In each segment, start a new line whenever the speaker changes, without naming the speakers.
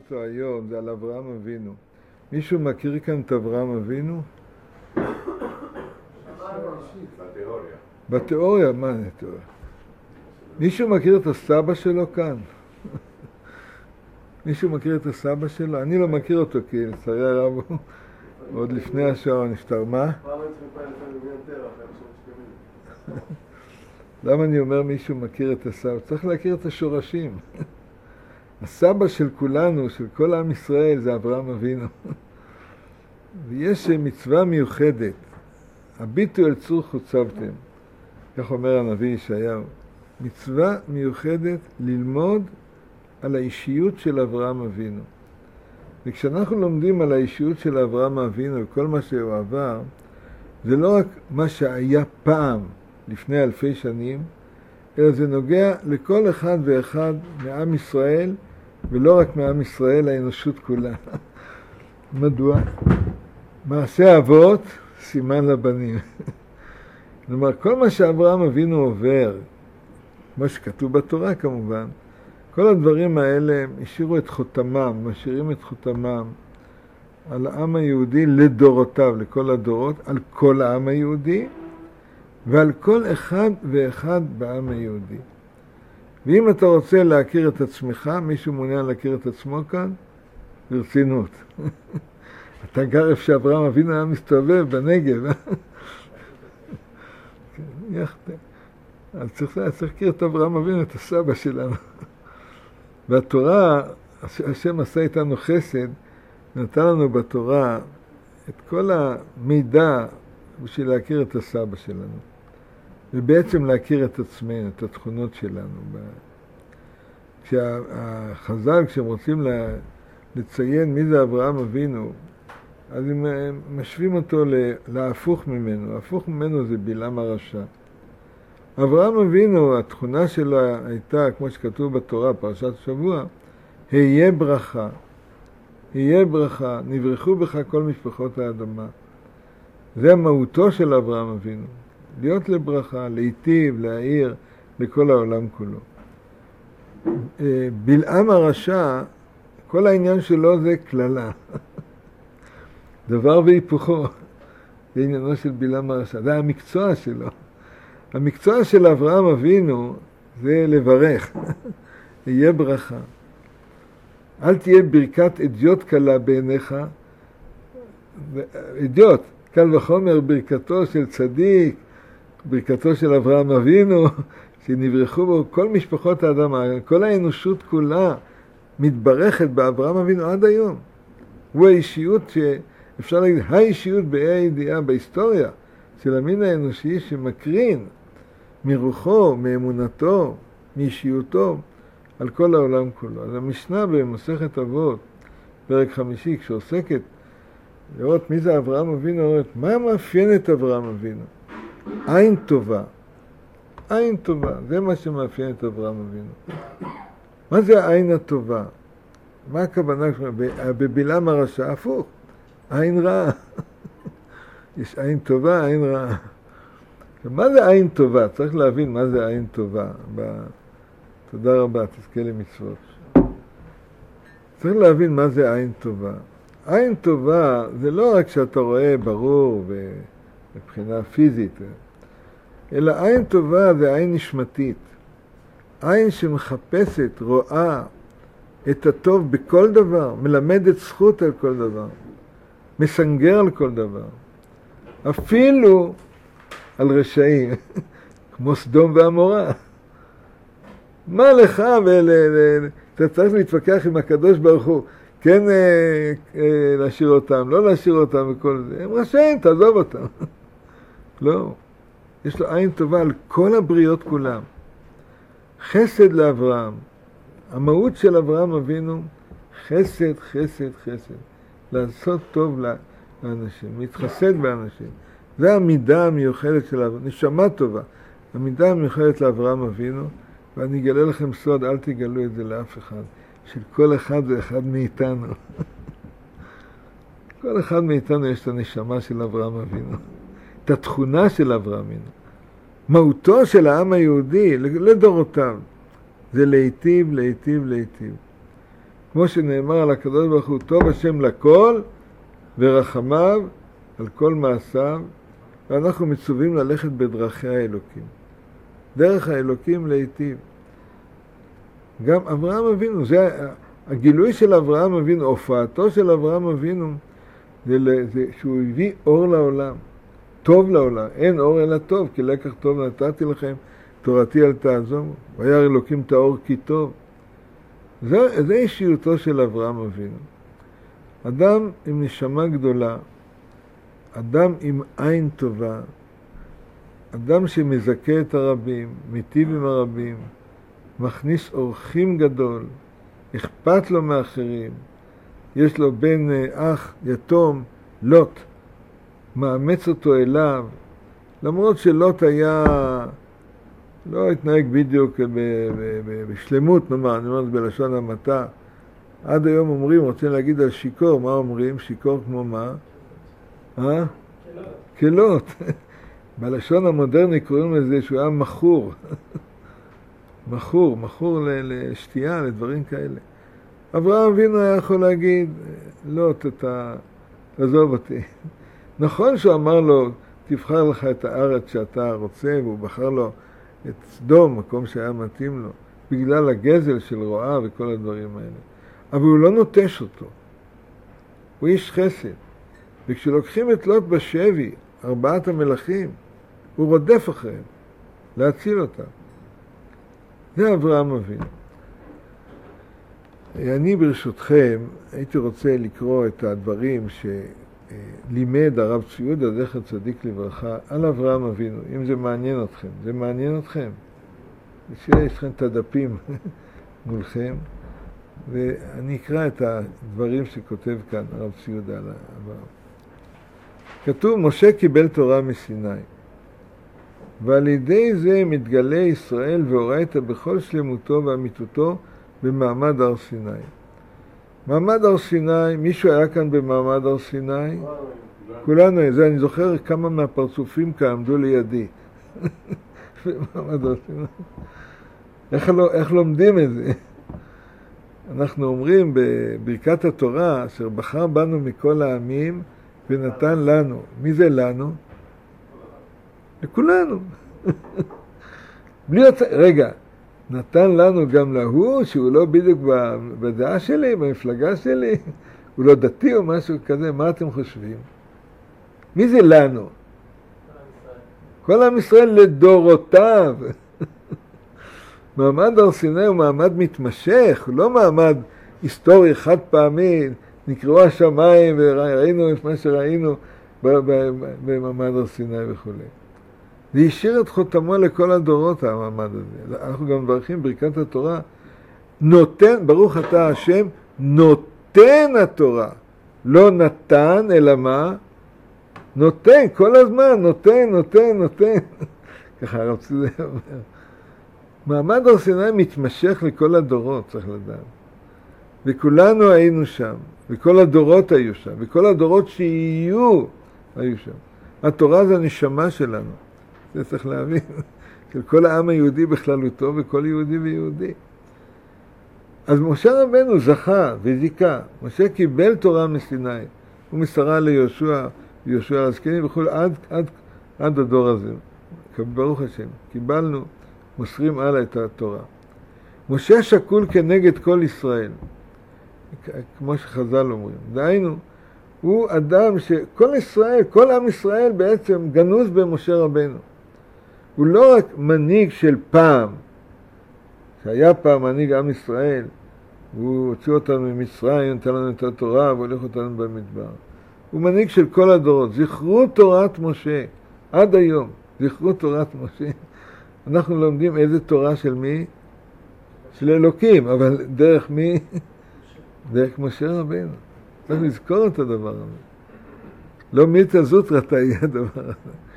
אותו היום, זה על אברהם אבינו. מישהו מכיר כאן את אברהם אבינו?
בתיאוריה.
בתיאוריה? מה זה תיאוריה? מישהו מכיר את הסבא שלו כאן? מישהו מכיר את הסבא שלו? אני לא מכיר אותו, כי לצערי הרב הוא עוד לפני השואה נפטר. מה? למה אני אומר מישהו מכיר את הסבא? צריך להכיר את השורשים. הסבא של כולנו, של כל עם ישראל, זה אברהם אבינו. ויש מצווה מיוחדת, הביטו אל צור חוצבתם, כך אומר הנביא ישעיהו. מצווה מיוחדת ללמוד על האישיות של אברהם אבינו. וכשאנחנו לומדים על האישיות של אברהם אבינו וכל מה שהוא עבר, זה לא רק מה שהיה פעם, לפני אלפי שנים, אלא זה נוגע לכל אחד ואחד מעם ישראל, ולא רק מעם ישראל, האנושות כולה. מדוע? מעשה אבות, סימן לבנים. כלומר, כל מה שאברהם אבינו עובר, כמו שכתוב בתורה כמובן, כל הדברים האלה השאירו את חותמם, משאירים את חותמם על העם היהודי לדורותיו, לכל הדורות, על כל העם היהודי, ועל כל אחד ואחד בעם היהודי. ואם אתה רוצה להכיר את עצמך, מישהו מעוניין להכיר את עצמו כאן, ברצינות. אתה גר איפה שאברהם אבינו היה מסתובב בנגב. אז צריך להכיר את אברהם אבינו, את הסבא שלנו. והתורה, השם עשה איתנו חסד, נתן לנו בתורה את כל המידע בשביל להכיר את הסבא שלנו. ובעצם להכיר את עצמנו, את התכונות שלנו. כשהחז"ל, כשהם רוצים לציין מי זה אברהם אבינו, אז הם משווים אותו להפוך ממנו. הפוך ממנו זה בלעם הרשע. אברהם אבינו, התכונה שלו הייתה, כמו שכתוב בתורה, פרשת השבוע, היה ברכה. היה ברכה, נברכו בך כל משפחות האדמה. זה המהותו של אברהם אבינו. להיות לברכה, להיטיב, להעיר לכל העולם כולו. בלעם הרשע, כל העניין שלו זה כללה. דבר והיפוכו. זה עניינו של בלעם הרשע. זה המקצוע שלו. המקצוע של אברהם אבינו זה לברך. יהיה ברכה. אל תהיה ברכת אדיוט קלה בעיניך. אדיוט, קל וחומר ברכתו של צדיק, ברכתו של אברהם אבינו, שנברכו בו כל משפחות האדמה, כל האנושות כולה מתברכת באברהם אבינו עד היום. הוא האישיות שאפשר להגיד, האישיות באי הידיעה בהיסטוריה של המין האנושי שמקרין מרוחו, מאמונתו, מאישיותו על כל העולם כולו. אז המשנה במסכת אבות, פרק 5, כשעוסקת לראות מי זה אברהם אבינו, אומרת, מה מאפיין את אברהם אבינו? עין טובה. עין טובה, זה מה שמאפיין את אברהם אבינו. מה זה העין הטובה? מה הכוונה? בבלעם הרשע, הפוך. עין רעה. יש עין טובה, עין רעה. מה זה עין טובה? צריך להבין מה זה עין טובה. תודה רבה, תזכה למצוות. צריך להבין מה זה עין טובה. עין טובה זה לא רק שאתה רואה ברור מבחינה פיזית, אלא עין טובה זה עין נשמתית. עין שמחפשת, רואה את הטוב בכל דבר, מלמדת זכות על כל דבר, מסנגר על כל דבר. אפילו על רשעים, כמו סדום ועמורה. מה לך אתה צריך להתווכח עם הקדוש ברוך הוא, כן להשאיר אותם, לא להשאיר אותם וכל זה. הם רשעים, תעזוב אותם. לא. יש לו עין טובה על כל הבריות כולם. חסד לאברהם. המהות של אברהם אבינו, חסד, חסד, חסד. לעשות טוב לאנשים, להתחסד באנשים. זה המידה המיוחדת של אברהם, נשמה טובה. המידה המיוחדת לאברהם אבינו, ואני אגלה לכם סוד, אל תגלו את זה לאף אחד, של כל אחד ואחד מאיתנו. כל אחד מאיתנו יש את הנשמה של אברהם אבינו, את התכונה של אברהם אבינו. מהותו של העם היהודי, לדורותיו, זה להיטיב, להיטיב, להיטיב. כמו שנאמר על הקדוש ברוך הוא, טוב השם לכל ורחמיו על כל מעשיו, ואנחנו מצווים ללכת בדרכי האלוקים. דרך האלוקים להיטיב. גם אברהם אבינו, זה הגילוי של אברהם אבינו, הופעתו של אברהם אבינו, זה שהוא הביא אור לעולם, טוב לעולם. אין אור אלא טוב, כי לקח טוב נתתי לכם, תורתי אל תעזומו. והיה אלוקים את האור כי טוב. זה אישיותו של אברהם אבינו. אדם עם נשמה גדולה, אדם עם עין טובה, אדם שמזכה את הרבים, מיטיב עם הרבים, מכניס אורחים גדול, אכפת לו מאחרים, יש לו בן אח יתום, לוט, מאמץ אותו אליו, למרות שלוט היה, לא התנהג בדיוק בשלמות, נאמר, אני אומר את זה בלשון המעטה. עד היום אומרים, רוצים להגיד על שיקור, מה אומרים? שיקור כמו מה? כלות. בלשון המודרני קוראים לזה שהוא היה מכור. מכור לשתייה, לדברים כאלה. אברהם אבינו היה יכול להגיד, לא, תעזוב אותי. נכון שהוא אמר לו, תבחר לך את הארץ שאתה רוצה, והוא בחר לו את סדום, מקום שהיה מתאים לו, בגלל הגזל של רועה וכל הדברים האלה. אבל הוא לא נוטש אותו. הוא איש חסד. וכשלוקחים את לוט בשבי, 4 המלכים, הוא רודף אחריהם, להציל אותם. זה אברהם אבינו. אני ברשותכם הייתי רוצה לקרוא את הדברים שלימד הרב צבי יהודה זכר צדיק לברכה על אברהם אבינו, אם זה מעניין אתכם. זה מעניין אתכם? יש לכם את הדפים מולכם, ואני אקרא את הדברים שכותב כאן הרב צבי יהודה על אברהם. כתוב, משה קיבל תורה מסיני, ועל ידי זה מתגלה ישראל והוראית בכל שלמותו ואמיתותו במעמד הר סיני. מעמד הר סיני, מישהו היה כאן במעמד הר סיני? כולנו, זה אני זוכר כמה מהפרצופים כאן עמדו לידי. במעמד הר סיני. איך לומדים את זה? אנחנו אומרים בברכת התורה, אשר בחר בנו מכל העמים ונתן לנו. מי זה לנו? לכולנו. רגע, נתן לנו גם להוא, שהוא לא בדיוק בדעה שלי, במפלגה שלי, הוא לא דתי או משהו כזה, מה אתם חושבים? מי זה לנו? כל עם ישראל לדורותיו. מעמד הר סיני הוא מעמד מתמשך, הוא לא מעמד היסטורי חד פעמי, נקראו השמיים וראינו את מה שראינו במעמד הר סיני וכו'. זה השאיר את חותמו לכל הדורות המעמד הזה. אנחנו גם מברכים ברכת התורה, נותן, ברוך אתה השם, נותן התורה. לא נתן, אלא מה? נותן, כל הזמן, נותן. ככה הרב צבי אומר. מעמד הר סיני מתמשך לכל הדורות, צריך לדעת. וכולנו היינו שם, וכל הדורות היו שם, וכל הדורות שיהיו היו שם. התורה זה הנשמה שלנו. זה צריך להבין, של כל העם היהודי בכללותו וכל יהודי ויהודי. אז משה רבנו זכה וזיקה. משה קיבל תורה מסיני. הוא מסרה ליהושע, יהושע הזקנים וכו' עד הדור הזה. ברוך השם, קיבלנו, מוסרים הלאה את התורה. משה שקול כנגד כל ישראל, כמו שחז"ל אומרים. דהיינו, הוא אדם שכל ישראל, כל עם ישראל בעצם גנוז במשה רבנו. הוא לא רק מנהיג של פעם, שהיה פעם מנהיג עם ישראל, והוא הוציא אותנו ממצרים, נתן לנו את התורה והולך אותנו במדבר. הוא מנהיג של כל הדורות. זכרו תורת משה, עד היום, זכרו תורת משה. אנחנו לומדים איזה תורה של מי? של אלוקים, אבל דרך מי? דרך משה רבנו. צריך לזכור את הדבר הזה. לא מיתא זוטרא תהיה הדבר הזה.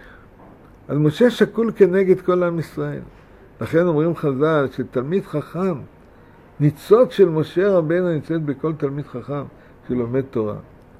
אז משה שקול כנגד כל עם ישראל. לכן אומרים חז"ל שתלמיד חכם, ניצוץ של משה רבנו נמצאת בכל תלמיד חכם שלומד תורה.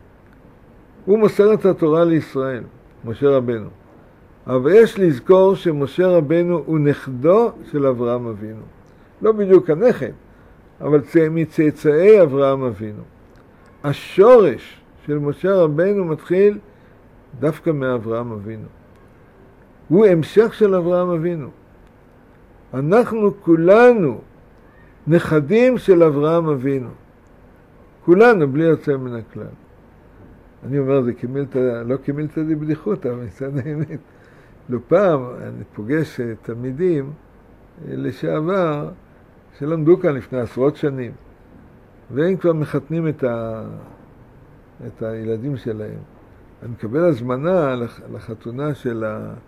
הוא מוסר את התורה לישראל, משה רבנו. אבל יש לזכור שמשה רבנו הוא נכדו של אברהם אבינו. לא בדיוק הנכד, אבל מצאצאי אברהם אבינו. השורש של משה רבנו מתחיל דווקא מאברהם אבינו. הוא המשך של אברהם אבינו. אנחנו כולנו נכדים של אברהם אבינו. כולנו, בלי יוצא מן הכלל. אני אומר, זה לא כמילתא דבדיחותא, אבל מצד האמת. לא פעם אני פוגש תלמידים לשעבר שלמדו כאן לפני עשרות שנים, והם כבר מחתנים את הילדים שלהם. אני מקבל הזמנה לחתונה של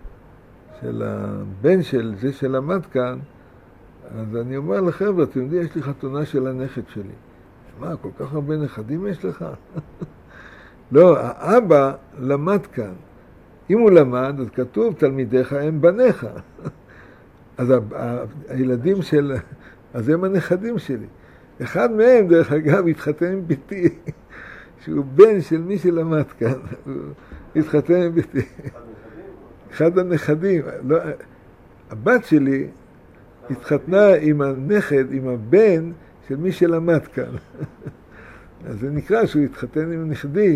הבן של זה שלמד כאן, אז אני אומר לחבר'ה, אתם יודעים, יש לי חתונה של הנכד שלי. מה, כל כך הרבה נכדים יש לך? לא, האבא למד כאן. אם הוא למד, אז כתוב, תלמידיך הם בניך. אז הילדים אז הם הנכדים שלי. אחד מהם, דרך אגב, התחתן עם ביתי, שהוא בן של מי שלמד כאן. הוא התחתן עם ביתי. אחד הנכדים. לא, הבת שלי התחתנה עם הנכד, עם הבן של מי שלמד כאן. אז זה נקרא שהוא התחתן עם נכדי.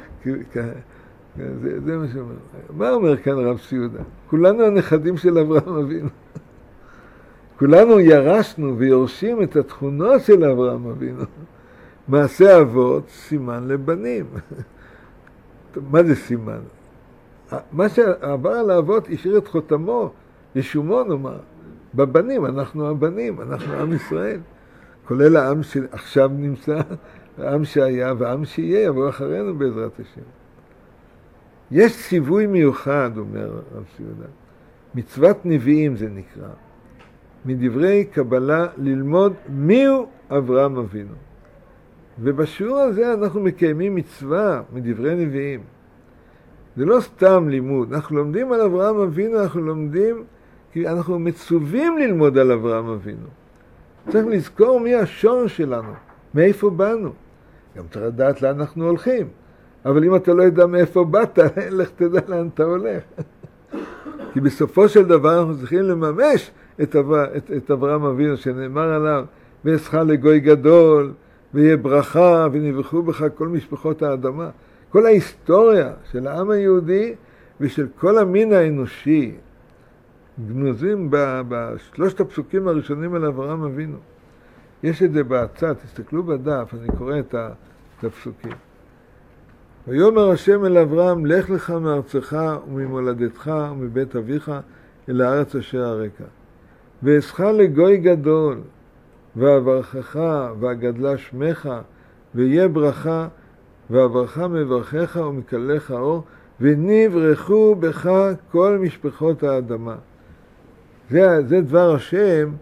זה מה שאומר. מה אומר כאן רב סיודה? כולנו הנכדים של אברהם אבינו. כולנו ירשנו ויורשים את התכונות של אברהם אבינו. מעשה אבות, סימן לבנים. מה זה סימן? מה שעבר על האבות השאיר את חותמו, ישומו נאמר. בבנים, אנחנו הבנים, אנחנו עם ישראל. כולל העם שעכשיו נמצא, העם שהיה והעם שיהיה, יבוא אחרינו בעזרת השם. יש ציווי מיוחד, אומר רב סיודה. מצוות נביאים זה נקרא. מדברי קבלה ללמוד מיהו אברהם אבינו. ובשיעור הזה אנחנו מקיימים מצווה מדברי נביאים. זה לא סתם לימוד. אנחנו לומדים על אברהם אבינו, אנחנו לומדים כי אנחנו מצווים ללמוד על אברהם אבינו. צריך לזכור מי השורש שלנו, מאיפה באנו. גם צריך לדעת לאן אנחנו הולכים. אבל אם אתה לא יודע מאיפה באת, לך תדע לאן אתה הולך. כי בסופו של דבר אנחנו צריכים לממש את אברהם אבינו שנאמר עליו, ואעשך לגוי גדול, ויהיה ברכה, ונברכו בך כל משפחות האדמה. כל ההיסטוריה של העם היהודי ושל כל המין האנושי, גנוזים בשלושת הפסוקים הראשונים על אברהם אבינו. יש את זה בהצעה, תסתכלו בדף, אני קורא את הפסוקים. ויאמר השם אל אברהם, לך לך מארצך וממולדתך ומבית אביך אל הארץ אשר אראך. ואעשך לגוי גדול, ואברכך ואגדלה שמך, ויהיה ברכה, ואברך מברכך ומקלך אור, ונברכו בך כל משפחות האדמה. זה דבר השם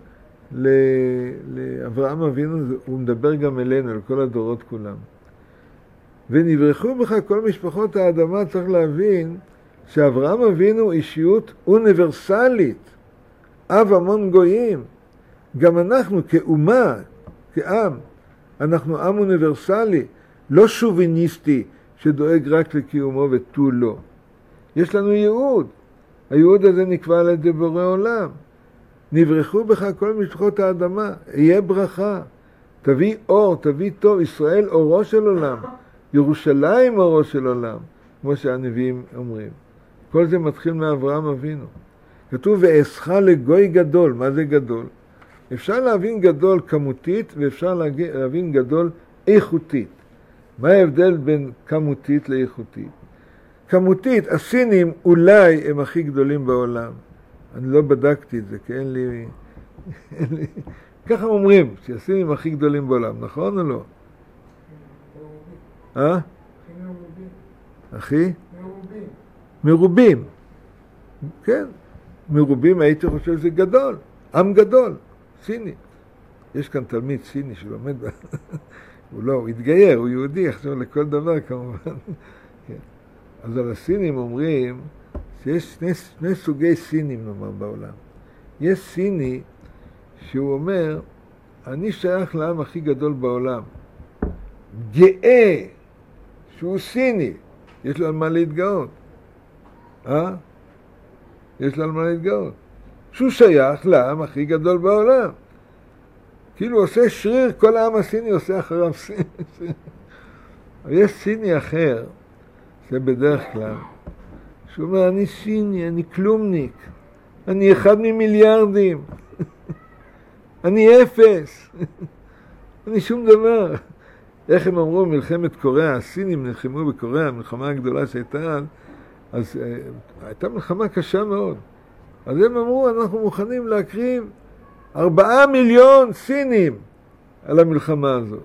לאברהם אבינו, הוא מדבר גם אלינו, לכל הדורות כולם. ונברכו בך כל משפחות האדמה, צריך להבין שאברהם אבינו אישיות אוניברסלית, אב המון גויים. גם אנחנו כאומה, כעם, אנחנו עם אוניברסלי, לא שוביניסטי שדואג רק לקיומו ותו לא. יש לנו ייעוד. הייעוד הזה נקבע על ידי בורא עולם. נברכו בך כל משפחות האדמה, יהיה ברכה. תביא אור, תביא טוב, ישראל אורו של עולם. ירושלים אורו של עולם, כמו שהנביאים אומרים. כל זה מתחיל מאברהם אבינו. כתוב, ואעשך לגוי גדול. מה זה גדול? אפשר להבין גדול כמותית, ואפשר להבין גדול איכותית. מה ההבדל בין כמותית לאיכותית? כמותית, הסינים אולי הם הכי גדולים בעולם. אני לא בדקתי את זה, כי אין לי... ככה אומרים, שהסינים הכי גדולים בעולם, נכון או לא? הכי? מרובים. כן. מרובים הייתי חושב שזה גדול. עם גדול. סיני. יש כאן תלמיד סיני שלומד, הוא לא, הוא התגייר, הוא יהודי, עכשיו לכל דבר כמובן. כן. אז על הסינים אומרים שיש שני סוגי סינים נאמר בעולם. יש סיני שהוא אומר, אני שייך לעם הכי גדול בעולם. גאה שהוא סיני, יש לו על מה להתגאות. יש לו על מה להתגאות. שהוא שייך לעם הכי גדול בעולם. כאילו עושה שריר, כל העם הסיני עושה אחריו סיני. אבל יש סיני אחר, זה בדרך כלל, שהוא אומר, אני סיני, אני כלומניק, אני 1 ממיליארדים, אני 0, אני שום דבר. איך הם אמרו, מלחמת קוריאה, הסינים נלחמו בקוריאה, המלחמה הגדולה שהייתה אז הייתה מלחמה קשה מאוד. אז הם אמרו, אנחנו מוכנים להקריב 4 מיליון סינים על המלחמה הזאת.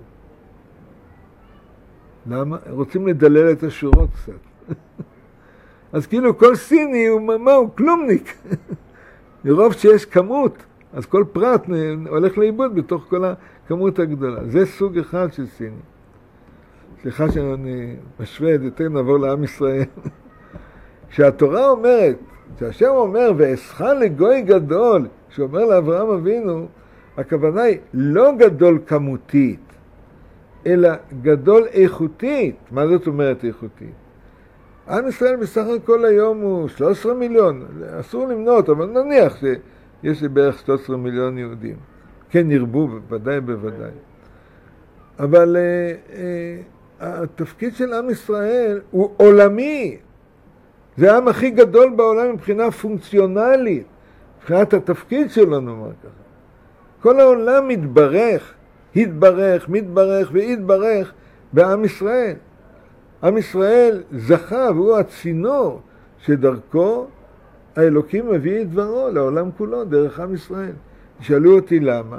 למה? רוצים לדלל את השורות קצת. אז כאילו כל סיני הוא כלומניק. מרוב שיש כמות, אז כל פרט הולך לאיבוד בתוך כל הכמות הגדולה. זה סוג אחד של סיני. סליחה שאני משווה את זה, יותר נעבור לעם ישראל. כשהתורה אומרת, כשהשם אומר, ואסך לגוי גדול, שאומר לאברהם אבינו, הכוונה היא לא גדול כמותית, אלא גדול איכותית. מה זאת אומרת איכותית? עם ישראל בסך הכל היום הוא 13 מיליון, אסור למנות, אבל נניח שיש בערך 13 מיליון יהודים. כן ירבו, בוודאי בוודאי. אבל התפקיד של עם ישראל הוא עולמי. זה העם הכי גדול בעולם מבחינה פונקציונלית, מבחינת התפקיד שלו, נאמר ככה. כל העולם מתברך והתברך בעם ישראל. עם ישראל זכה והוא הצינור שדרכו האלוקים מביא את דברו לעולם כולו, דרך עם ישראל. שאלו אותי למה?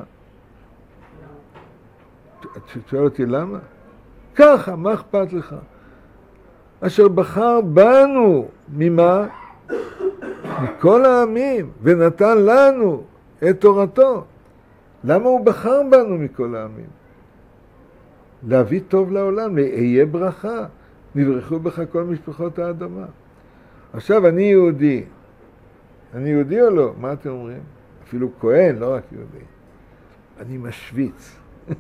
שואל אותי למה? ככה, מה אכפת לך? אשר בחר בנו, ממה? מכל העמים, ונתן לנו את תורתו. למה הוא בחר בנו מכל העמים? להביא טוב לעולם, אהיה ברכה, נברכו בך כל משפחות האדמה. עכשיו אני יהודי. אני יהודי או לא? מה אתם אומרים? אפילו כהן, לא רק יהודי. אני משוויץ.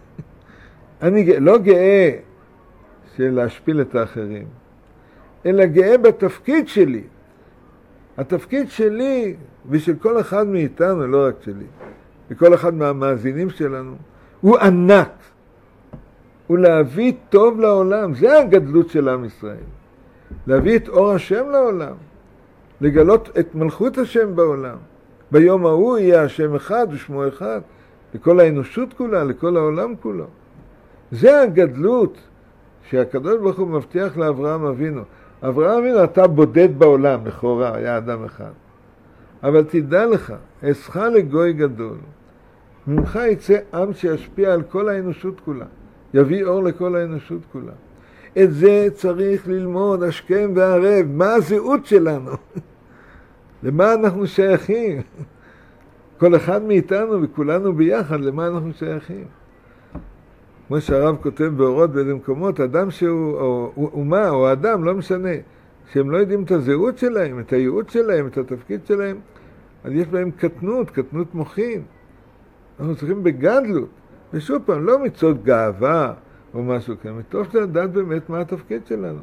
אני לא גאה של להשפיל את האחרים, אלא גאה בתפקיד שלי. התפקיד שלי ושל כל אחד מאיתנו, לא רק שלי, וכל אחד מהמאזינים שלנו, הוא ענק. הוא להביא טוב לעולם. זה הגדלות של עם ישראל. להביא את אור השם לעולם. לגלות את מלכות השם בעולם. ביום ההוא יהיה השם אחד ושמו אחד, לכל האנושות כולה, לכל העולם כולו. זה הגדלות שהקדוש ברוך הוא מבטיח לאברהם אבינו. אברהם אבינו, אתה בודד בעולם, לכאורה, היה אדם אחד. אבל תדע לך, אסך לגוי גדול. ממך יצא עם שישפיע על כל האנושות כולה. יביא אור לכל האנושות כולה. את זה צריך ללמוד השכם והערב. מה הזהות שלנו? למה אנחנו שייכים? כל אחד מאיתנו וכולנו ביחד, למה אנחנו שייכים? כמו שהרב כותב באורות באיזה מקומות, אדם שהוא, או אומה, או אדם, לא משנה, שהם לא יודעים את הזהות שלהם, את הייעוד שלהם, את התפקיד שלהם, אז יש בהם קטנות מוחין. אנחנו צריכים בגדלות. ושוב פעם, לא מצות גאווה או משהו כזה, מתוך לדעת באמת מה התפקיד שלנו.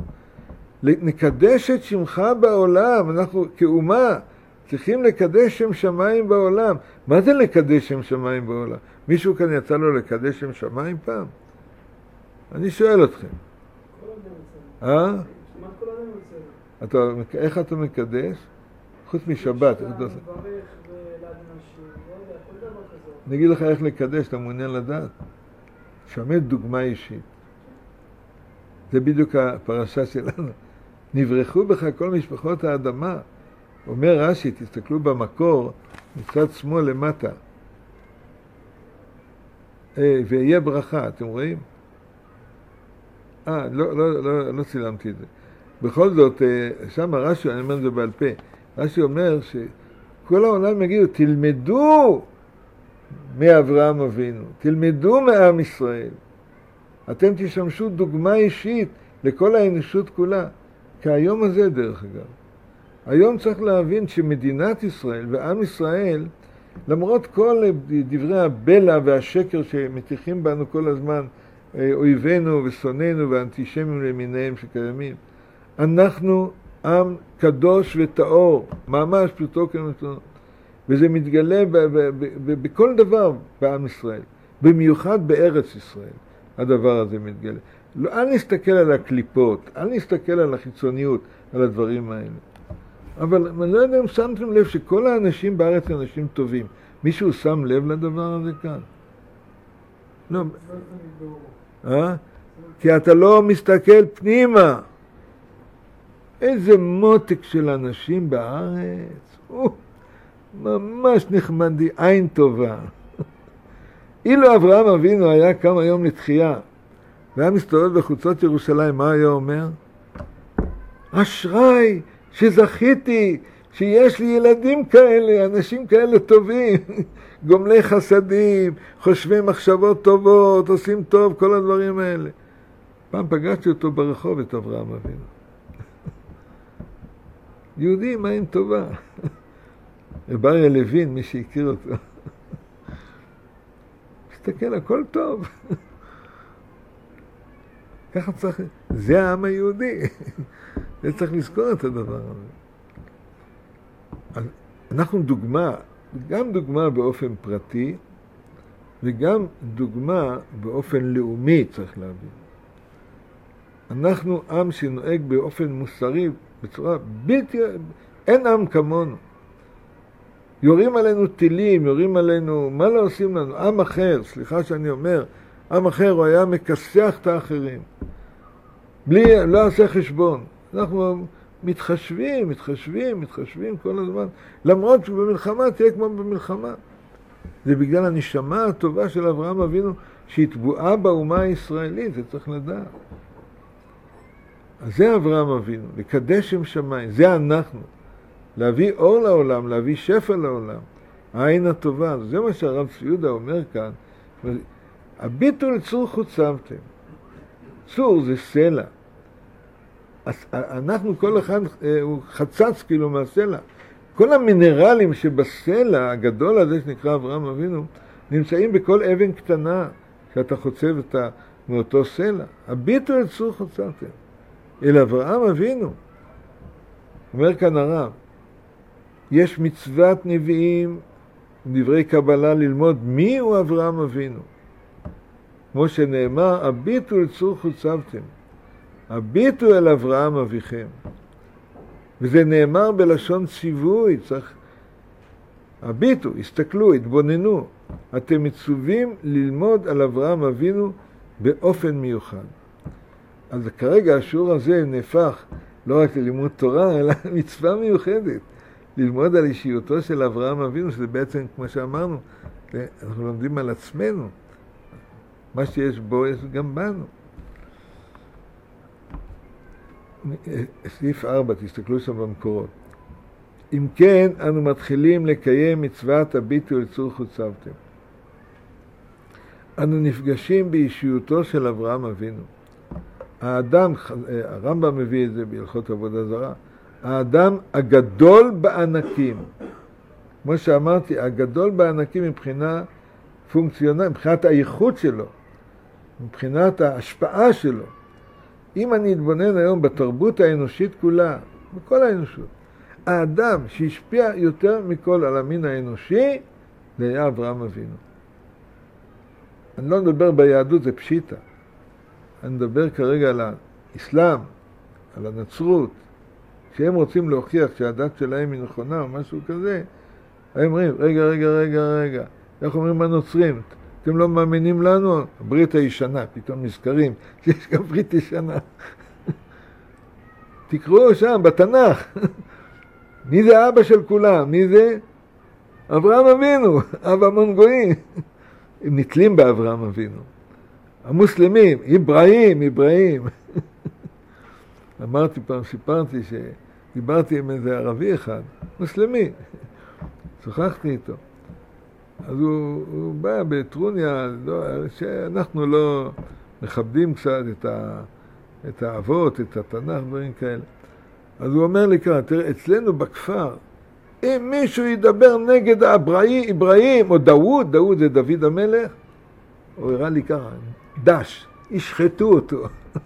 נקדש את שמך בעולם, אנחנו כאומה צריכים לקדש שם שמיים בעולם. מה זה לקדש שם שמיים בעולם? מישהו כאן יצא לו לקדש שם שמיים פעם? אני שואל אתכם. איך אתה מקדש? חוץ משבת. אני אגיד לך איך לקדש, אתה מעוניין לדעת? שמת דוגמה אישית. זה בדיוק הפרשה שלנו. נברכו בך כל משפחות האדמה. אומר רש"י, תסתכלו במקור, מצד שמאל למטה. ויהיה ברכה, אתם רואים? לא צילמתי את זה. בכל זאת, שם רש"י, אני אומר את זה בעל פה, רש"י אומר שכל העולם יגידו, תלמדו מאברהם אבינו, תלמדו מעם ישראל. אתם תשמשו דוגמה אישית לכל האנושות כולה. כי היום הזה, דרך אגב, היום צריך להבין שמדינת ישראל ועם ישראל, למרות כל דברי הבלע והשקר שמטיחים בנו כל הזמן, אויבינו ושונאינו ואנטישמים למיניהם שקיימים, אנחנו עם קדוש וטהור, ממש פשוטו כמשמעו, וזה מתגלה בכל דבר בעם ישראל. במיוחד בארץ ישראל הדבר הזה מתגלה. לא, אל נסתכל על הקליפות, אל נסתכל על החיצוניות, על הדברים האלה. אבל אני לא יודע אם שמתם לב שכל האנשים בארץ הם אנשים טובים. מישהו שם לב לדבר הזה כאן? לא. כי אתה לא מסתכל פנימה. איזה מותק של אנשים בארץ. ממש נחמדי, עין טובה. אילו אברהם אבינו היה קם היום לתחייה, והיה מסתובב בחוצות ירושלים, מה היה אומר? אשריי שזכיתי שיש לי ילדים כאלה, אנשים כאלה טובים, גומלי חסדים, חושבים מחשבות טובות, עושים טוב, כל הדברים האלה. פעם פגשתי אותו ברחוב, את אברהם אבינו. יהודי עם עין טובה. רב אריה לוין, מי שהכיר אותו. מסתכל, הכל טוב. ככה צריך, זה העם היהודי. זה צריך לזכור את הדבר הזה. אנחנו דוגמה, גם דוגמה באופן פרטי, וגם דוגמה באופן לאומי, צריך להבין. אנחנו עם שנוהג באופן מוסרי, בצורה בלתי, אין עם כמונו. יורים עלינו טילים, יורים עלינו, מה לא עושים לנו? עם אחר, סליחה שאני אומר, עם אחר הוא היה מכסח את האחרים. לא עושה חשבון. אנחנו מתחשבים כל הזמן. למרות שבמלחמה תהיה כמו במלחמה. זה בגלל הנשמה הטובה של אברהם אבינו, שהתבואה באומה הישראלית, זה צריך לדעת. אז זה אברהם אבינו, לקדש שם שמיים, זה אנחנו. להביא אור לעולם, להביא שפע לעולם. העין הטובה, זה מה שהרב ציודה אומר כאן. הביטו לצור חוצבתם. צור זה סלע. אז אנחנו כל אחד הוא חצץ כאילו מהסלע. כל המינרלים שבסלע הגדול הזה שנקרא אברהם אבינו, נמצאים בכל אבן קטנה שאתה חוצב מאותו סלע. הביטו לצור חוצבתם. אל אברהם אבינו. אומר כאן הרב, יש מצוות נביאים, דברי קבלה ללמוד מי הוא אברהם אבינו. כמו שנאמר, הביטו לצור חוצבתם. הביטו אל אברהם אביכם. וזה נאמר בלשון ציווי, צריך... הביטו, הסתכלו, התבוננו. אתם מצווים ללמוד על אברהם אבינו באופן מיוחד. אז כרגע השיעור הזה נהפך לא רק ללימוד תורה, אלא מצווה מיוחדת. ללמוד על אישיותו של אברהם אבינו, שזה בעצם, כמו שאמרנו, אנחנו לומדים על עצמנו. מה שיש בו, יש גם בנו. סעיף 4, תסתכלו שם במקורות. אם כן, אנו מתחילים לקיים מצוות הביטו לצור חוצבתם. אנו נפגשים באישיותו של אברהם אבינו. האדם, הרמב"ם מביא את זה בהלכות עבודה זרה, האדם הגדול בענקים. כמו שאמרתי, הגדול בענקים מבחינה פונקציונלית, מבחינת האיכות שלו, מבחינת ההשפעה שלו. אם אני אתבונן היום בתרבות האנושית כולה, בכל האנושות, האדם שהשפיע יותר מכל על המין האנושי, זה היה אברהם אבינו. אני לא מדבר ביהדות, זה פשיטה. אני מדבר כרגע על האסלאם, על הנצרות. כשהם רוצים להוכיח שהדת שלהם היא נכונה או משהו כזה, הם אומרים, רגע, איך אומרים הנוצרים? אתם לא מאמינים לנו? הברית הישנה, פתאום נזכרים שיש גם ברית ישנה. תקראו שם, בתנ"ך. מי זה אבא של כולם? מי זה? אברהם אבינו, אבא המון גויים. הם נתלים באברהם אבינו. המוסלמים, אברהים. אמרתי פעם, סיפרתי שדיברתי עם איזה ערבי אחד, מוסלמי. שוחחתי איתו. אז הוא בא בטרוניה, שאנחנו לא מכבדים קצת את האבות, את התנ"ך, דברים כאלה. אז הוא אומר לי ככה, תראה, אצלנו בכפר, אם מישהו ידבר נגד אברהים, או דוד זה דוד המלך, הוא הראה לי ככה, דש, ישחטו אותו.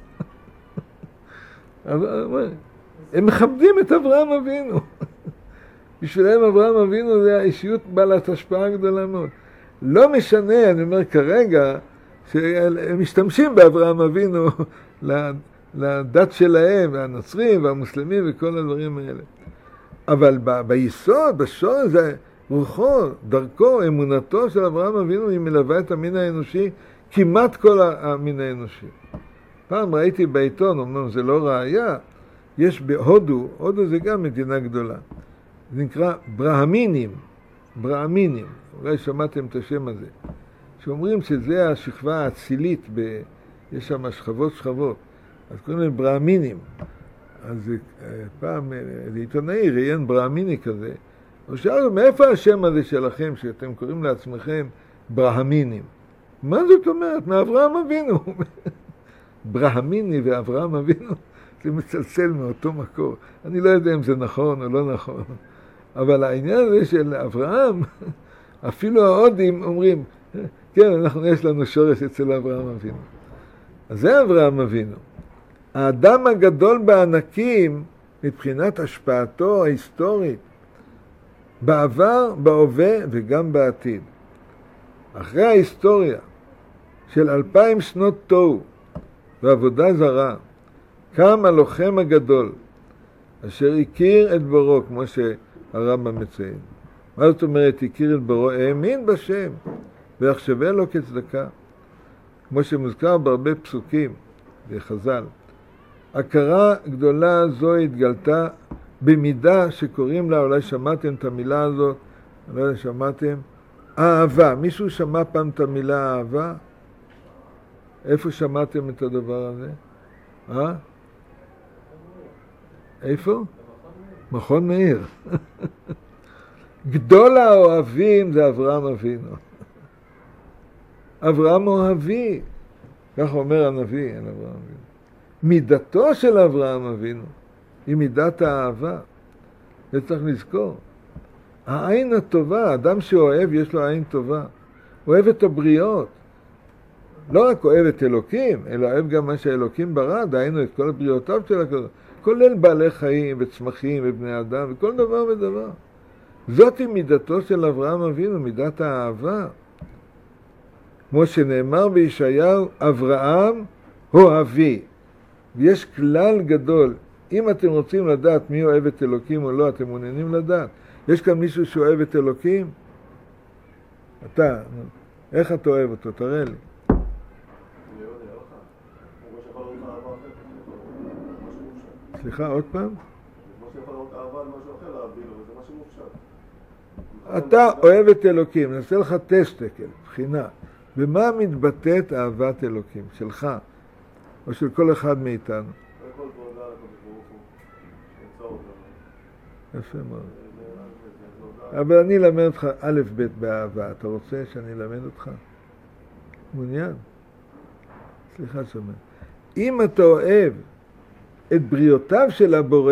הם מכבדים את אברהם אבינו. בשבילם אברהם אבינו זה האישיות בעלת השפעה גדולה מאוד. לא משנה, אני אומר כרגע, שהם משתמשים באברהם אבינו לדת שלהם, הנוצרים והמוסלמים וכל הדברים האלה. אבל ביסוד, בשורש, זה רוחו, דרכו, אמונתו של אברהם אבינו, היא מלווה את המין האנושי, כמעט כל המין האנושי. פעם ראיתי בעיתון, אמנם זה לא ראיה, יש בהודו, הודו זה גם מדינה גדולה, זה נקרא ברהמינים, אולי שמעתם את השם הזה, שאומרים שזה השכבה האצילית, יש שם שכבות, אז קוראים להם ברהמינים. אז פעם איזה עיתונאי ראיין ברהמיני כזה, הוא שאל, מאיפה השם הזה שלכם, שאתם קוראים לעצמכם ברהמינים? מה זאת אומרת? מאברהם אבינו. ברהמיני ואברהם אבינו, זה מצלצל מאותו מקור. אני לא יודע אם זה נכון או לא נכון, אבל העניין הזה של אברהם, אפילו ההודים אומרים, כן, יש לנו שורש אצל אברהם אבינו. אז זה אברהם אבינו. האדם הגדול בענקים, מבחינת השפעתו ההיסטורית, בעבר, בהווה וגם בעתיד. אחרי ההיסטוריה של 2000 שנות תוהו ועבודה זרה, קם הלוחם הגדול, אשר הכיר את בוראו, כמו שהרמב"ם מציין. מה זאת אומרת, הכיר את בוראו? האמין בשם, ויחשבה לו כצדקה. כמו שמוזכר בהרבה פסוקים בחז"ל. הכרה גדולה זו התגלתה במידה שקוראים לה, אולי שמעתם את המילה הזאת, אולי שמעתם, אהבה. מישהו שמע פעם את המילה אהבה? איפה שמעתם את הדבר הזה? איפה? מכון מאיר. גדול האוהבים זה אברהם אבינו. אברהם אוהבי, כך אומר הנביא על אברהם אבינו. מידתו של אברהם אבינו היא מידת האהבה. זה צריך לזכור. העין הטובה, אדם שאוהב יש לו עין טובה. אוהב את הבריות. לא רק אוהב את אלוקים, אלא אוהב גם מה שאלוקים ברא, דהיינו את כל הבריאותיו של הכדור. כולל בעלי חיים וצמחים ובני אדם וכל דבר ודבר. זאת היא מידתו של אברהם אבינו, מידת האהבה. כמו שנאמר בישעיהו, אברהם אוהבי. ויש כלל גדול, אם אתם רוצים לדעת מי אוהב את אלוקים או לא, אתם מעוניינים לדעת. יש כאן מישהו שאוהב את אלוקים? אתה, איך אתה אוהב אותו? תראה לי. סליחה, עוד פעם? אתה אוהב את אלוקים, נעשה לך טסטקל, בחינה. במה מתבטאת אהבת אלוקים? שלך, או של כל אחד מאיתנו? יפה מאוד. אבל אני אלמד אותך א' ב' באהבה. אתה רוצה שאני אלמד אותך? מעוניין? סליחה שומע. אם אתה אוהב את בריאותיו של הבורא,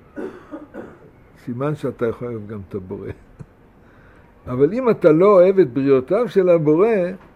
סימן שאתה יכול לאהוב גם את הבורא. אבל אם אתה לא אוהב את בריאותיו של הבורא,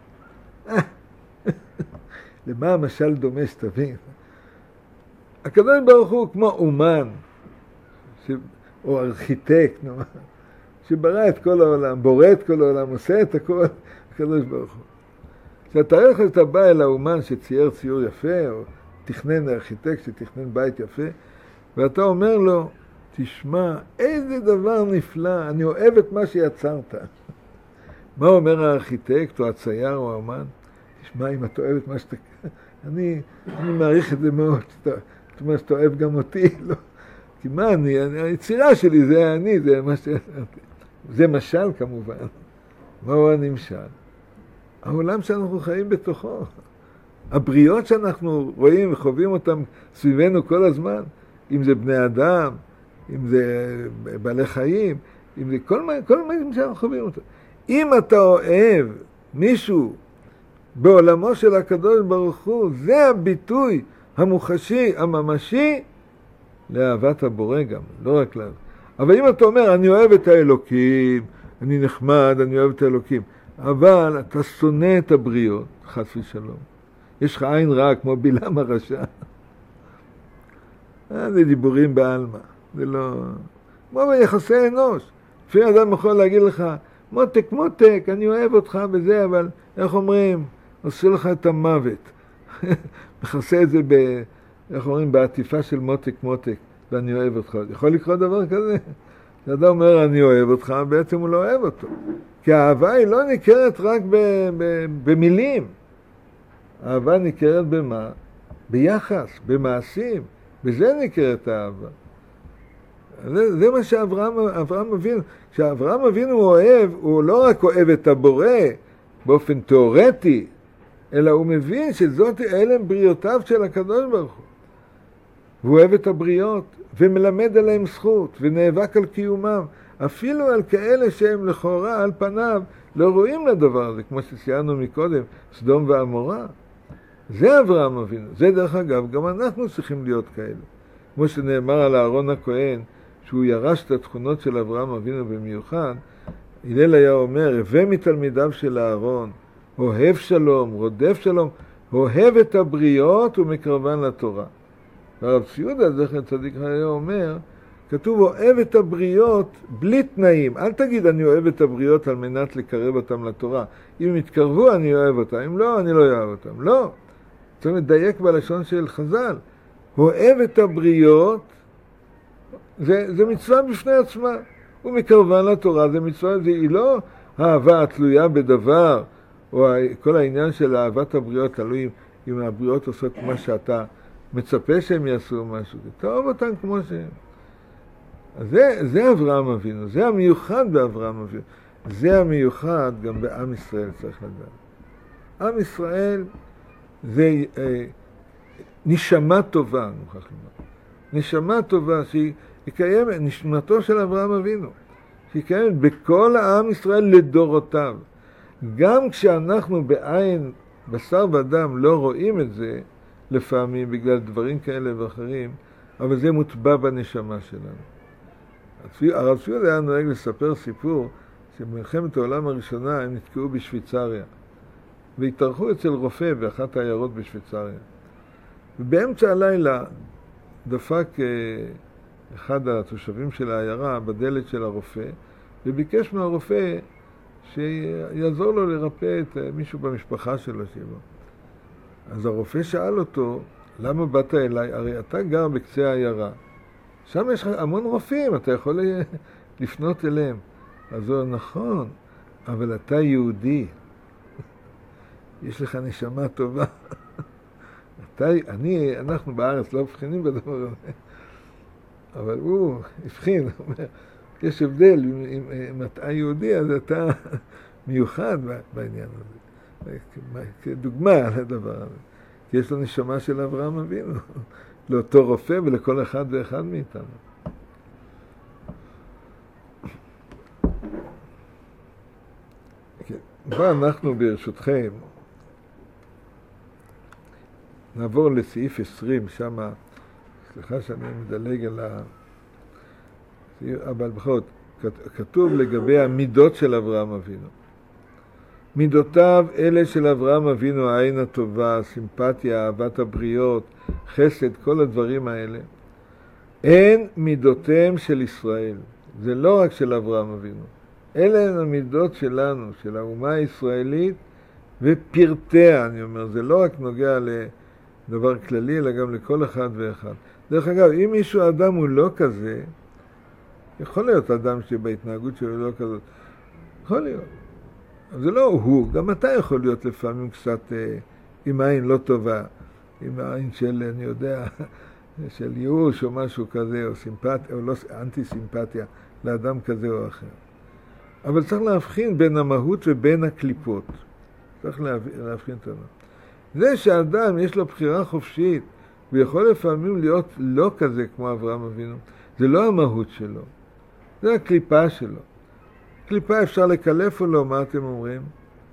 למה המשל דומה שתבין? הקדוש ברוך הוא כמו אומן, או ארכיטקט, שברא את כל העולם, בורא את כל העולם, עושה את הכל, הקדוש ברוך הוא. כשאתה שאתה בא אל האומן שצייר ציור יפה, או תכנן ארכיטקט שתכנן בית יפה, ואתה אומר לו, תשמע, איזה דבר נפלא, אני אוהב את מה שיצרת. מה אומר הארכיטקט, או הצייר, או האומן? תשמע, אם אתה אוהב את מה שאתה... אני מעריך את זה מאוד, זאת אומרת שאתה אוהב גם אותי, לא. כי מה היצירה שלי זה אני, זה מה ש... זה משל כמובן. מהו הנמשל? העולם שאנחנו חיים בתוכו. הבריאות שאנחנו רואים וחווים אותם סביבנו כל הזמן, אם זה בני אדם, אם זה בעלי חיים, אם זה כל מה שאנחנו חווים אותם. אם אתה אוהב מישהו בעולמו של הקדוש ברוך הוא, זה הביטוי המוחשי, הממשי, לאהבת הבורא גם, לא רק לאהבת. אבל אם אתה אומר, אני אוהב את האלוקים, אני נחמד, אני אוהב את האלוקים, אבל אתה שונא את הבריות, חס ושלום. יש לך עין רע כמו בלעם הרשע. זה דיבורים בעלמא, זה לא... כמו ביחסי אנוש. לפעמים אדם יכול להגיד לך, מותק, מותק, אני אוהב אותך בזה, אבל איך אומרים? עושה לך את המוות. מכסה את זה איך אומרים? בעטיפה של מותק, מותק, ואני אוהב אותך. יכול לקרות דבר כזה? אדם אומר, אני אוהב אותך, בעצם הוא לא אוהב אותו. כי האהבה היא לא ניכרת רק במילים. האהבה ניכרת במה? ביחס, במעשים. בזה ניכרת האהבה. זה מה שאברהם אבינו. כשאברהם אבינו אוהב, הוא לא רק אוהב את הבורא באופן תיאורטי, אלא הוא מבין שזאת אלה הם בריאותיו של הקדוש ברוך הוא. והוא אוהב את הבריות, ומלמד עליהם זכות, ונאבק על קיומם, אפילו על כאלה שהם לכאורה על פניו לא רואים לדבר הזה, כמו שציינו מקודם, סדום ועמורה. זה אברהם אבינו. זה דרך אגב, גם אנחנו צריכים להיות כאלה. כמו שנאמר על אהרון הכהן, שהוא ירש את התכונות של אברהם אבינו במיוחד, הלל היה אומר, הווה מתלמידיו של אהרון, אוהב שלום, רודף שלום, אוהב את הבריות ומקרבן לתורה. הרב ציודה, זכר צדיק היה אומר, כתוב, אוהב את הבריות בלי תנאים. אל תגיד, אני אוהב את הבריות על מנת לקרב אותם לתורה. אם הם יתקרבו, אני אוהב אותם. אם לא, אני לא אוהב אותם. לא. צריך לדייק בלשון של חז"ל. אוהב את הבריות, זה מצווה בפני עצמה. הוא מקרבן לתורה, זה מצווה, היא לא אהבה התלויה בדבר, או כל העניין של אהבת הבריות, תלוי אם הבריות עושות מה שאתה מצפה שהם יעשו משהו. תאהב אותם כמו שהם. זה אברהם אבינו, זה המיוחד באברהם אבינו. זה המיוחד גם בעם ישראל, צריך לדעת. עם ישראל זה נשמה טובה, אני מוכרח לומר. נשמה טובה שהיא קיימת, נשמתו של אברהם אבינו, שהיא קיימת בכל העם ישראל לדורותיו. גם כשאנחנו בעין בשר ודם לא רואים את זה, לפעמים בגלל דברים כאלה ואחרים, אבל זה מוטבע בנשמה שלנו. הרב ציודה היה נוהג לספר סיפור שבמלחמת העולם הראשונה הם נתקעו בשוויצריה והתארחו אצל רופא באחת העיירות בשוויצריה, ובאמצע הלילה דפק אחד התושבים של העיירה בדלת של הרופא וביקש מהרופא שיעזור לו לרפא את מישהו במשפחה שלו. אז הרופא שאל אותו, למה באת אליי? הרי אתה גר בקצה העיירה, שם יש לך המון רופאים, אתה יכול לפנות אליהם. אז הוא נכון, אבל אתה יהודי, יש לך נשמה טובה. אנחנו בארץ לא מבחינים בדבר הזה, אבל הוא הבחין, אומר, יש הבדל, אם אתה יהודי אז אתה מיוחד בעניין הזה. כדוגמה על הדבר הזה. כי יש לו נשמה של אברהם אבינו, לאותו רופא ולכל אחד ואחד מאיתנו. אנחנו ברשותכם נעבור לסעיף 20, שם, סליחה שאני מדלג על אבל בכל זאת, כתוב לגבי המידות של אברהם אבינו. מידותיו אלה של אברהם אבינו, העין הטובה, סימפתיה, אהבת הבריות, חסד, כל הדברים האלה. אין מידותיהם של ישראל. זה לא רק של אברהם אבינו. אלה הן המידות שלנו, של האומה הישראלית ופרטיה, אני אומר. זה לא רק נוגע לדבר כללי, אלא גם לכל אחד ואחד. דרך אגב, אם מישהו אדם הוא לא כזה, יכול להיות אדם שבהתנהגות שלו לא כזאת. יכול להיות. זה לא הוא, גם אתה יכול להיות לפעמים קצת עם עין לא טובה, עם עין של, אני יודע, של ייאוש או משהו כזה, או סימפתיה, או לא, אנטי סימפתיה לאדם כזה או אחר. אבל צריך להבחין בין המהות ובין הקליפות. צריך להבחין את המהות. זה שאדם יש לו בחירה חופשית, הוא יכול לפעמים להיות לא כזה כמו אברהם אבינו, זה לא המהות שלו, זה הקליפה שלו. קליפה אפשר לקלף או לא, מה אתם אומרים?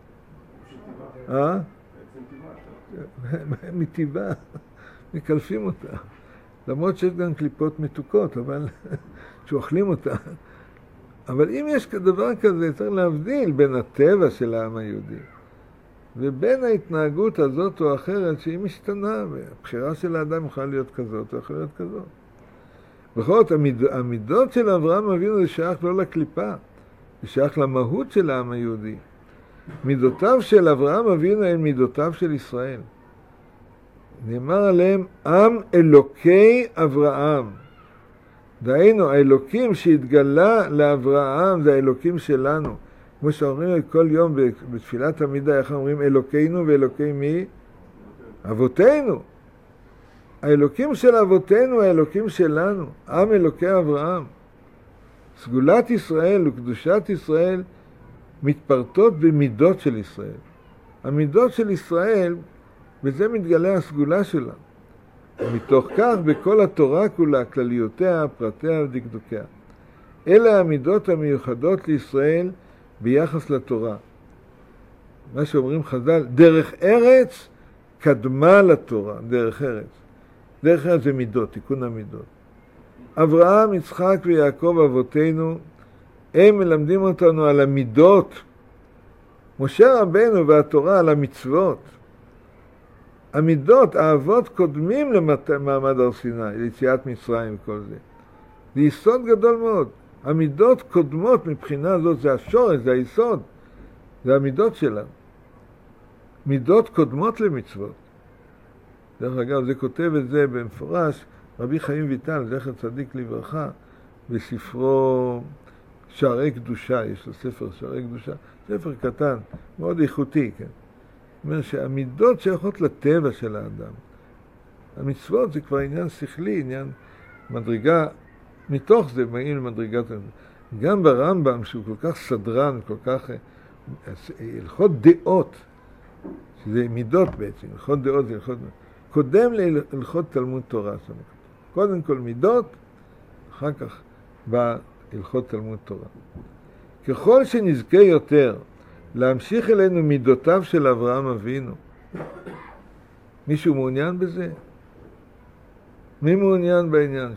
מטבעה, מקלפים אותה. למרות שיש גם קליפות מתוקות, אבל שאוכלים אותה. אבל אם יש דבר כזה, צריך להבדיל בין הטבע של העם היהודי, ובין ההתנהגות הזאת או אחרת שהיא משתנה, והבחירה של האדם יכולה להיות כזאת או יכולה להיות כזאת. בכל זאת, המידות של אברהם אבינו זה שייך לא לקליפה, זה שייך למהות של העם היהודי. מידותיו של אברהם אבינו הן מידותיו של ישראל. נאמר עליהם, עם אלוקי אברהם. דהיינו, האלוקים שהתגלה לאברהם זה האלוקים שלנו. כמו שאומרים כל יום בתפילת עמידה, איך אומרים אלוקינו ואלוקי מי? אבותינו. האלוקים של אבותינו, האלוקים שלנו. עם אלוקי אברהם. סגולת ישראל וקדושת ישראל מתפרטות במידות של ישראל. המידות של ישראל, בזה מתגלה הסגולה שלה. מתוך כך בכל התורה כולה, כלליותיה, פרטיה ודקדוקיה. אלה המידות המיוחדות לישראל ביחס לתורה. מה שאומרים חז"ל, דרך ארץ קדמה לתורה, דרך ארץ. דרך ארץ זה מידות, תיקון המידות. אברהם, יצחק ויעקב אבותינו, הם מלמדים אותנו על המידות. משה רבנו והתורה על המצוות. המידות, האבות קודמים למעמד הר סיני, ליציאת מצרים וכל זה. זה יסוד גדול מאוד. המידות קודמות מבחינה זאת, זה השורש, זה היסוד. זה המידות שלנו. מידות קודמות למצוות. דרך אגב, זה כותב את זה במפורש, רבי חיים ויטל, זכר צדיק לברכה, בספרו שערי קדושה, יש לו ספר שערי קדושה, ספר קטן, מאוד איכותי, כן. זאת אומרת שהמידות שייכות לטבע של האדם. המצוות זה כבר עניין שכלי, עניין מדרגה, מתוך זה מגיעים למדרגת... גם ברמב"ם, שהוא כל כך סדרן, כל כך... הלכות דעות, שזה מידות בעצם, הלכות דעות זה הלכות... קודם להלכות תלמוד תורה. קודם כל מידות, אחר כך בא הלכות תלמוד תורה. ככל שנזכה יותר להמשיך אלינו מידותיו של אברהם אבינו, מישהו מעוניין בזה? מי מעוניין בעניין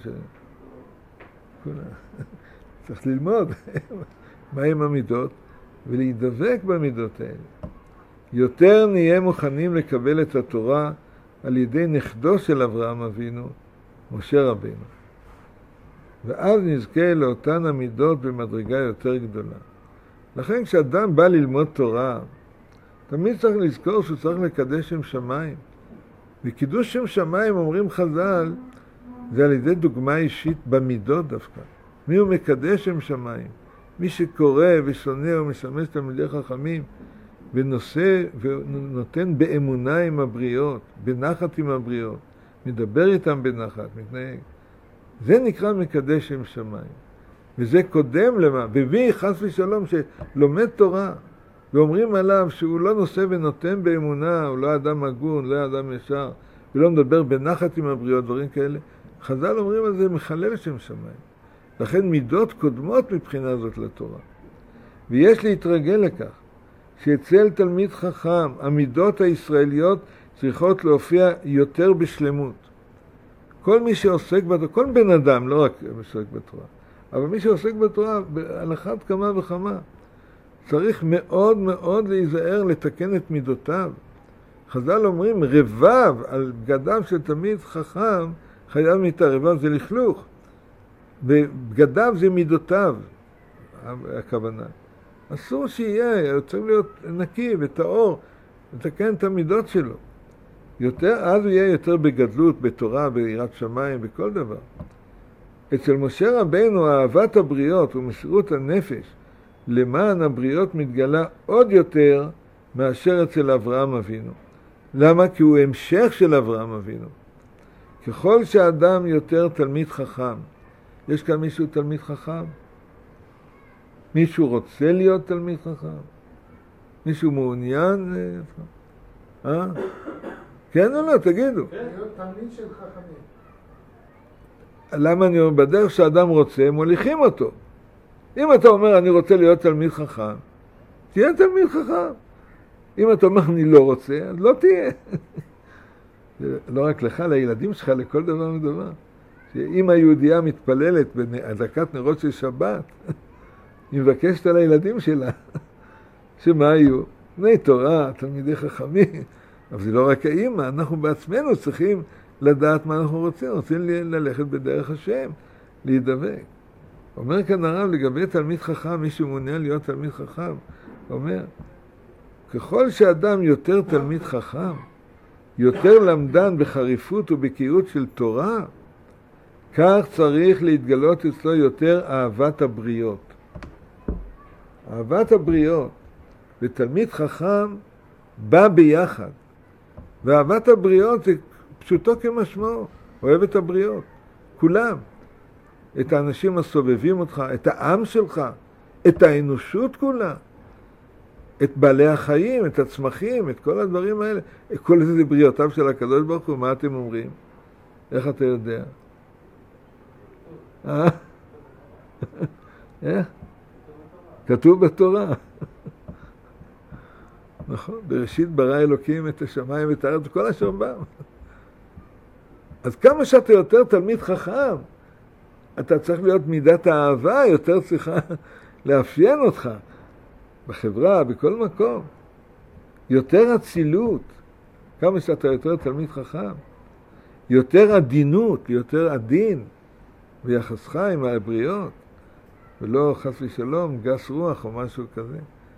שלנו? צריך ללמוד מהם המידות ולהידבק במידות האלה. יותר נהיה מוכנים לקבל את התורה על ידי נכדו של אברהם אבינו, משה רבנו. ואז נזכה לאותן המידות במדרגה יותר גדולה. לכן כשאדם בא ללמוד תורה, תמיד צריך לזכור שהוא צריך לקדש שם שמיים. וקידוש שם שמיים, אומרים חז"ל, זה על ידי דוגמה אישית במידות דווקא. מי הוא מקדש שם שמיים? מי שקורא ושונא ומשמש תלמידי חכמים, ונושא ונותן באמונה עם הבריות, בנחת עם הבריות, מדבר איתם בנחת, מתנהג. זה נקרא מקדש שם שמיים. וזה קודם למה? ומי חס ושלום שלומד תורה, ואומרים עליו שהוא לא נושא ונותן באמונה, הוא לא אדם הגון, לא אדם ישר, ולא מדבר בנחת עם הבריות, דברים כאלה. חז"ל אומרים על זה מחלל שם שמיים. לכן מידות קודמות מבחינה זאת לתורה. ויש להתרגל לכך. שאצל תלמיד חכם, המידות הישראליות צריכות להופיע יותר בשלמות. כל מי שעוסק בתורה, כל בן אדם, לא רק עוסק בתורה, אבל מי שעוסק בתורה, על אחת כמה וכמה, צריך מאוד מאוד להיזהר לתקן את מידותיו. חז"ל אומרים, רבב על בגדיו של תלמיד חכם, חייב מיתה, רבב זה לכלוך. ובגדיו זה מידותיו, הכוונה. אסור שיהיה, הוא צריך להיות נקי וטהור, לתקן את המידות שלו. יותר, אז הוא יהיה יותר בגדלות, בתורה, ביראת שמיים, בכל דבר. אצל משה רבנו, אהבת הבריות ומסירות הנפש, למען הבריות מתגלה עוד יותר מאשר אצל אברהם אבינו. למה? כי הוא המשך של אברהם אבינו. ככל שאדם יותר תלמיד חכם, יש כאן מישהו תלמיד חכם? מישהו רוצה להיות תלמיד חכם? מישהו מעוניין? כן או לא? תגידו.
כן, להיות תלמיד של חכמים.
למה אני אומר? בדרך שאדם רוצה, הם מוליכים אותו. אם אתה אומר, אני רוצה להיות תלמיד חכם, תהיה תלמיד חכם. אם אתה אומר, אני לא רוצה, אז לא תהיה. לא רק לך, לילדים שלך, לכל דבר ודבר. שאם היהודייה מתפללת בהדלקת נרות של שבת, היא מבקשת על הילדים שלה, שמה היו? בני תורה, תלמידי חכמים. אבל זה לא רק האמא, אנחנו בעצמנו צריכים לדעת מה אנחנו רוצים. רוצים ללכת בדרך השם, להידבק. אומר כאן הרב לגבי תלמיד חכם, מי שמעוניין להיות תלמיד חכם, אומר, ככל שאדם יותר תלמיד חכם, יותר למדן בחריפות ובקיאות של תורה, כך צריך להתגלות אצלו יותר אהבת הבריות. אהבת הבריות ותלמיד חכם בא ביחד. ואהבת הבריות זה פשוטו כמשמעו, אוהב את הבריות, כולם. את האנשים הסובבים אותך, את העם שלך, את האנושות כולה, את בעלי החיים, את הצמחים, את כל הדברים האלה. כל זה בריאותיו של הקדוש ברוך הוא, מה אתם אומרים? איך אתה יודע? איך? כתוב בתורה. נכון, בראשית ברא אלוקים את השמיים ואת הארץ וכל אשר בם. אז כמה שאתה יותר תלמיד חכם, אתה צריך להיות מידת האהבה, יותר צריכה לאפיין אותך בחברה, בכל מקום. יותר אצילות, כמה שאתה יותר תלמיד חכם, יותר עדינות, יותר עדין ביחסך עם הבריות, ולא חס ושלום גס רוח או משהו כזה.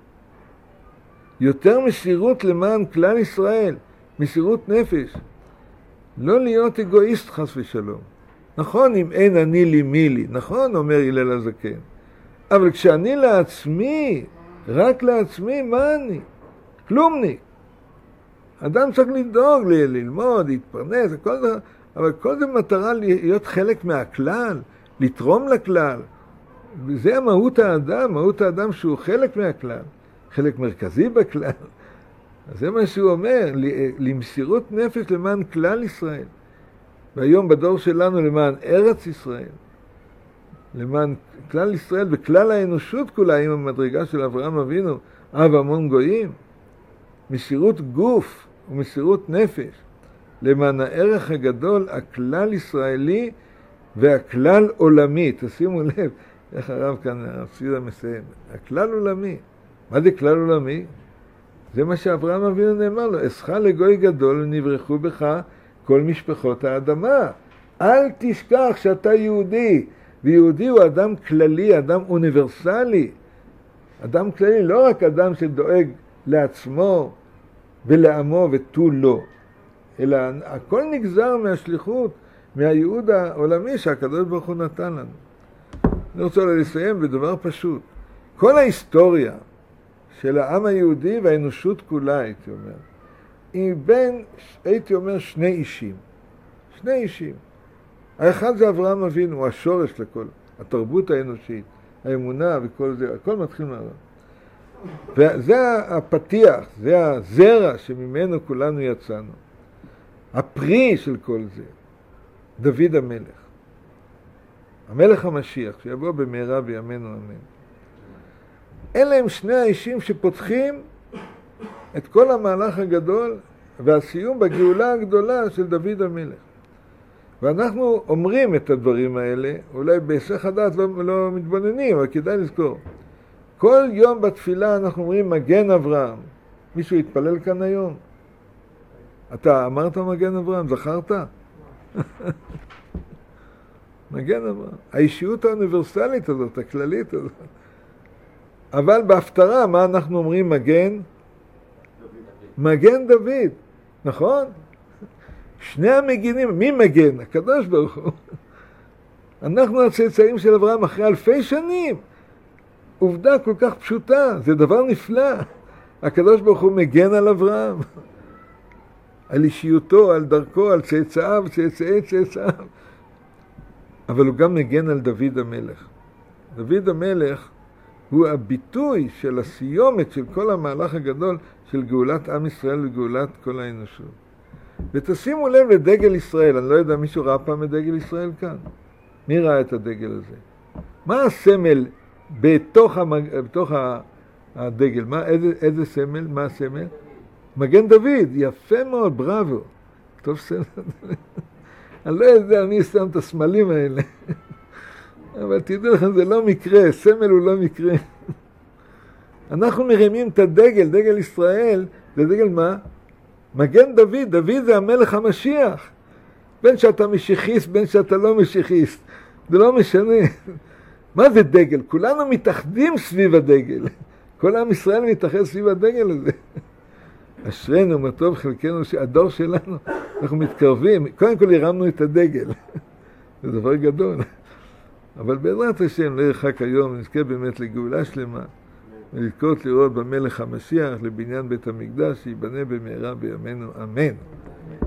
יותר מסירות למען כלל ישראל, מסירות נפש. לא להיות אגואיסט חס ושלום. נכון, אם אין אני לי מי לי, נכון, אומר הלל הזקן. אבל כשאני לעצמי, רק לעצמי, מה אני? כלומניק. אדם צריך לדאוג, ללמוד, להתפרנס, אבל כל זה מטרה להיות חלק מהכלל, לתרום לכלל. וזה מהות האדם, מהות האדם שהוא חלק מהכלל, חלק מרכזי בכלל. אז זה מה שהוא אומר, למסירות נפש למען כלל ישראל. והיום בדור שלנו למען ארץ ישראל, למען כלל ישראל וכלל האנושות כולה, עם המדרגה של אברהם אבינו, אב המון גויים, מסירות גוף ומסירות נפש, למען הערך הגדול, הכלל ישראלי והכלל עולמי. תשימו לב, איך הרב כאן, הרב מסיים, הכלל עולמי. מה זה כלל עולמי? זה מה שאברהם אבינו נאמר לו, אסך לגוי גדול ונברחו בך כל משפחות האדמה. אל תשכח שאתה יהודי, ויהודי הוא אדם כללי, אדם אוניברסלי. אדם כללי, לא רק אדם שדואג לעצמו ולעמו ותו לא, אלא הכל נגזר מהשליחות, מהייעוד העולמי שהקדוש ברוך הוא נתן לנו. אני רוצה לסיים בדבר פשוט. כל ההיסטוריה של העם היהודי והאנושות כולה, הייתי אומר, היא בין, הייתי אומר, שני אישים. שני אישים. האחד זה אברהם אבינו, הוא השורש לכל, התרבות האנושית, האמונה וכל זה, הכל מתחיל מהרב. וזה הפתיח, זה הזרע שממנו כולנו יצאנו. הפרי של כל זה, דוד המלך. המלך המשיח, שיבוא במהרה בימינו אמן. אלה הם שני האישים שפותחים את כל המהלך הגדול והסיום בגאולה הגדולה של דוד המלך. ואנחנו אומרים את הדברים האלה, אולי בהיסח הדעת לא מתבוננים, אבל כדאי לזכור. כל יום בתפילה אנחנו אומרים מגן אברהם. מישהו התפלל כאן היום? אתה אמרת מגן אברהם, זכרת? מגן אברהם. האישיות האוניברסלית הזאת, הכללית הזאת. אבל בהפטרה, מה אנחנו אומרים מגן? מגן דוד, נכון? שני המגינים, מי מגן? הקדוש ברוך הוא. אנחנו הצאצאים של אברהם אחרי אלפי שנים. עובדה כל כך פשוטה, זה דבר נפלא. הקדוש ברוך הוא מגן על אברהם. על אישיותו, על דרכו, על צאצאיו, צאצאיו. אבל הוא גם מגן על דוד המלך. דוד המלך הוא הביטוי של הסיומת של כל המהלך הגדול של גאולת עם ישראל וגאולת כל האנושות. ותשימו לב לדגל ישראל, אני לא יודע, מישהו ראה פעם את דגל ישראל כאן? מי ראה את הדגל הזה? מה הסמל בתוך הדגל? איזה סמל? מה הסמל? מגן דוד, יפה מאוד, בראבו. טוב סמל. אני לא יודע, אני שם את הסמלים האלה. אבל תדעו לכם, זה לא מקרה, סמל הוא לא מקרה. אנחנו מרימים את הדגל, דגל ישראל, זה דגל מה? מגן דוד, דוד זה המלך המשיח. בין שאתה משיחיסט, בין שאתה לא משיחיסט. זה לא משנה. מה זה דגל? כולנו מתאחדים סביב הדגל. כל עם ישראל מתאחד סביב הדגל הזה. אשרנו, מה טוב חלקנו, הדור שלנו, אנחנו מתקרבים. קודם כל הרמנו את הדגל. זה דבר גדול. אבל בעזרת השם, לא ירחק היום, נזכה באמת לגאולה שלמה, ולזכות לראות במלך המשיח, לבניין בית המקדש, שיבנה במהרה בימינו, אמן.